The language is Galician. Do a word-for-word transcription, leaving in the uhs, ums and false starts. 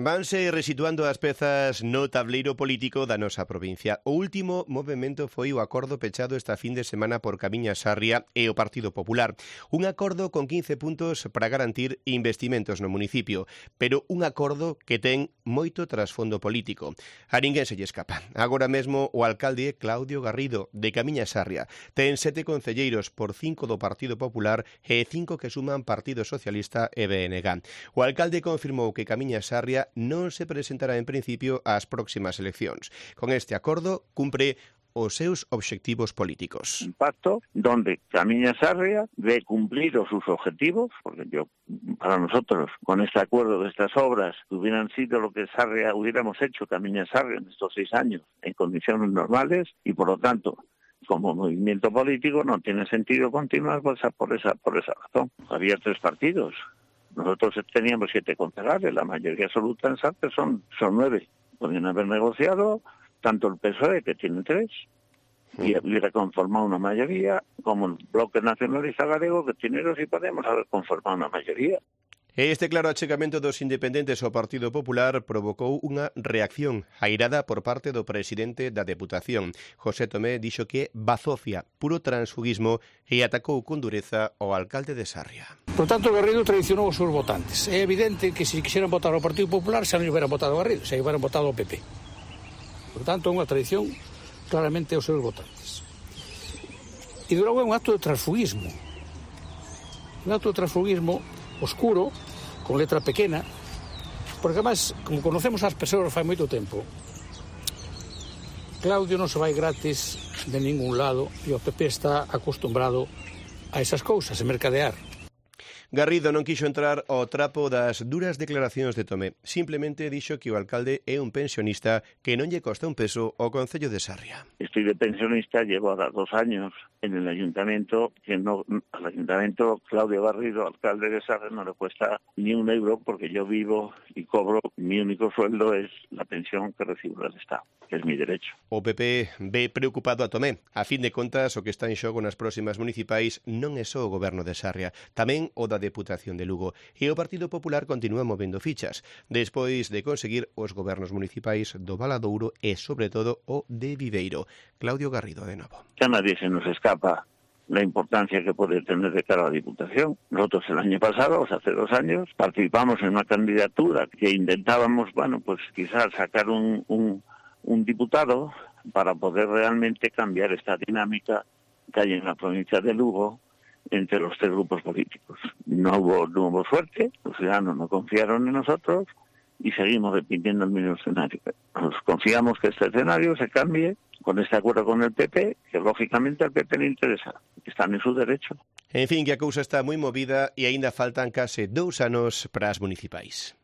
Vanse resituando as pezas no tableiro político da nosa provincia. O último movimento foi o acordo pechado esta fin de semana por Camiña Sarria e o Partido Popular. Un acordo con quince puntos para garantir investimentos no municipio, pero un acordo que ten moito trasfondo político. A ninguén se lle escapa. Agora mesmo o alcalde Claudio Garrido, de Camiña Sarria, ten sete concelleiros por cinco do Partido Popular e cinco que suman Partido Socialista e B N G. O alcalde confirmou que Camiña Sarria non se presentará en principio ás próximas eleccións. Con este acordo cumpre os seus obxectivos políticos. Un pacto donde Camiña Sarria ve cumplir os sus objetivos, porque yo, para nosotros, con este acuerdo de estas obras, que hubieran sido lo que Sarria hubiéramos hecho Camiña Sarria en estos seis años, en condiciones normales, y por lo tanto, como movimiento político, no tiene sentido continuar por esa, por esa, por esa razón. Había tres partidos. Nosotros teníamos siete concejales, la mayoría absoluta en Sarria son, son nueve. Podrían haber negociado tanto el P S O E, que tiene tres, y hubiera conformado una mayoría, como el Bloque Nacionalista Galego, que tiene dos, y podemos haber conformado una mayoría. Este claro achegamento dos independentes ao Partido Popular provocou unha reacción airada por parte do presidente da Deputación. José Tomé dixo que bazofia, puro transfugismo, e atacou con dureza ao alcalde de Sarria. Por tanto, Garrido traicionou os seus votantes. É evidente que se quixeran votar ao Partido Popular xa non hubieran votado a Garrido, xa hubieran votado ao P P. Por tanto, é unha traición claramente aos seus votantes. E logo é un acto de transfugismo. Un acto de transfugismo oscuro, con letra pequena, porque además, como conocemos as persoas fai moito tempo, Claudio non se vai gratis de ningún lado e o P P está acostumbrado a esas cousas, a mercadear. Garrido non quixo entrar ao trapo das duras declaracións de Tomé. Simplemente dixo que o alcalde é un pensionista que non lle costa un peso ao Concello de Sarria. Estoy de pensionista, llevo ahora dos años en el ayuntamiento, que no, al ayuntamiento Claudio Garrido, alcalde de Sarria, no le cuesta ni un euro, porque yo vivo y cobro, mi único sueldo es la pensión que recibo del Estado, que es mi derecho. O P P ve preocupado a Tomé. A fin de contas, o que está en xogo nas próximas municipais non é só o goberno de Sarria, tamén o da Deputación de Lugo, e o Partido Popular continúa movendo fichas, despois de conseguir os gobernos municipais do Valadouro e, sobre todo, o de Viveiro. Claudio Garrido, de novo. Que a nadie se nos escapa la importancia que puede tener de cara a la Diputación. Nosotros el año pasado, o sea, hace dos años, participamos en una candidatura que intentábamos, bueno, pues quizás sacar un, un, un diputado para poder realmente cambiar esta dinámica que hay en la provincia de Lugo entre los tres grupos políticos. No hubo, no hubo suerte, los ciudadanos no confiaron en nosotros y seguimos repitiendo el mismo escenario. Nos confiamos que este escenario se cambie con este acuerdo con el P P, que lógicamente al P P le interesa, están en su derecho. En fin, que a cousa está moi movida e aínda faltan case dous anos para as municipais.